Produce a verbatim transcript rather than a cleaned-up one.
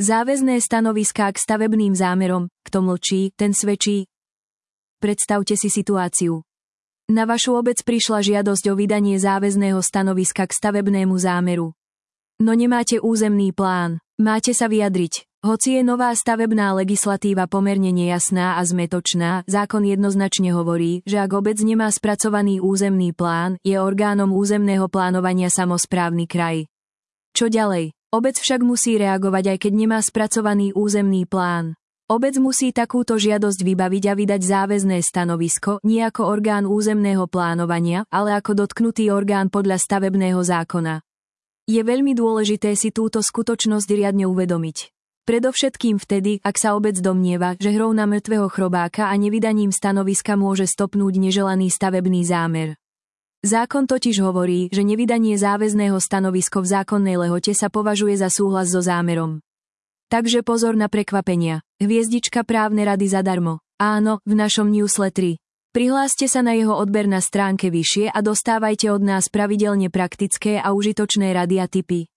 Záväzné stanoviská k stavebným zámerom, kto mlčí, ten svedčí. Predstavte si situáciu. Na vašu obec prišla žiadosť o vydanie záväzného stanoviska k stavebnému zámeru. No nemáte územný plán, máte sa vyjadriť. Hoci je nová stavebná legislatíva pomerne nejasná a zmätočná, zákon jednoznačne hovorí, že ak obec nemá spracovaný územný plán, je orgánom územného plánovania samosprávny kraj. Čo ďalej? Obec však musí reagovať, aj keď nemá spracovaný územný plán. Obec musí takúto žiadosť vybaviť a vydať záväzné stanovisko, nie ako orgán územného plánovania, ale ako dotknutý orgán podľa stavebného zákona. Je veľmi dôležité si túto skutočnosť riadne uvedomiť. Predovšetkým vtedy, ak sa obec domnieva, že hrou na mŕtvého chrobáka a nevydaním stanoviska môže stopnúť neželaný stavebný zámer. Zákon totiž hovorí, že nevydanie záväzného stanoviska v zákonnej lehote sa považuje za súhlas so zámerom. Takže pozor na prekvapenia. Hviezdička právne rady zadarmo. Áno, v našom newsletteri. Prihláste sa na jeho odber na stránke vyššie a dostávajte od nás pravidelne praktické a užitočné rady a tipy.